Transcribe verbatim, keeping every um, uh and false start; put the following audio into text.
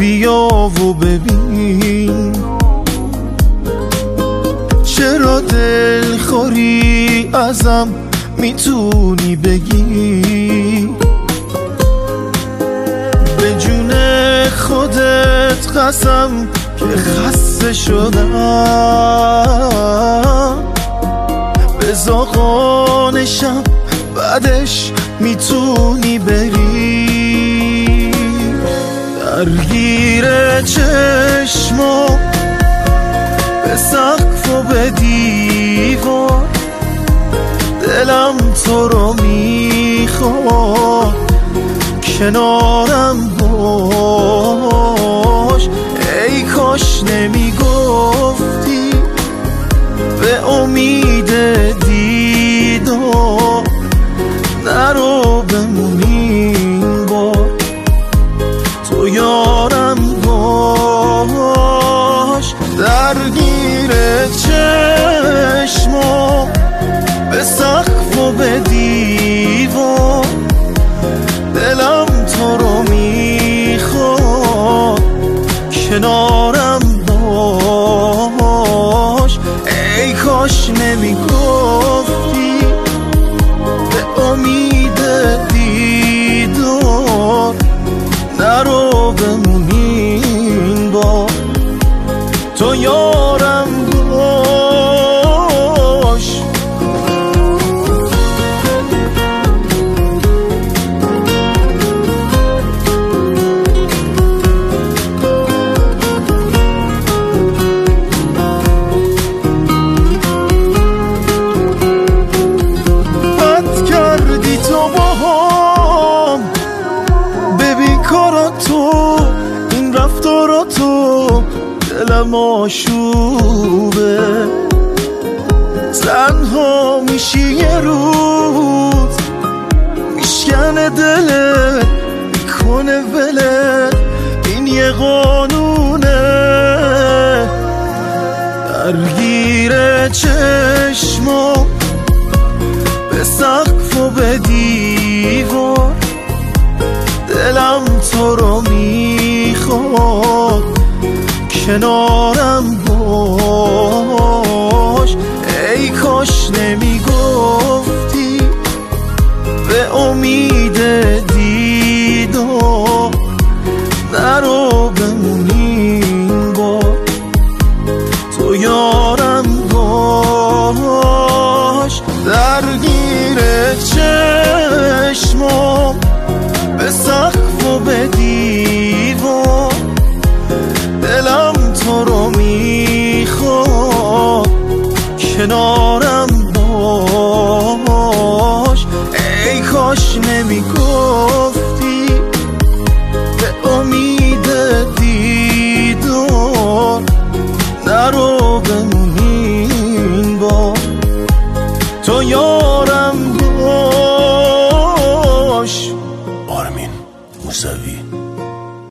بیا و ببین چرا دلخوری ازم میتونی بگی. به جون خودت قسم که خسته شدم، به زاغانشم بعدش میتونی بری. درگیر چشما به سقف و به دیوار، دلم تو رو میخواد کنارم باش. ای کاش نمیگفتی به امید دیدار، نرو بمونیم بار تو یارم باش. درگیر چشما به سقف و به دیوار، دلم تو رو میخواد کنارم باش. ای کاش نمیگفتی به امید دیدار، نرو بمونین با تو یارم باش. بد کردی تو باهام، ببین کارا تو، این رفتارا تو، دلم آشوبه. تنها میشی یه روز، میشکنه دلت، میکنه ولت، این یه قانونه. درگیر چشما به سقف و به دیوار، دلم تو رو میخواد کنارم باش. ای کاش نمیگفتی به امید دیدار، نرو بمونیم با تو یارم باش. درگیر چشما به سقف و به دیوار، دلم تو رو میخواد کنارم باش. ای کاش نمیگفتی به امید دیدار، نرو بمونین با تو یارم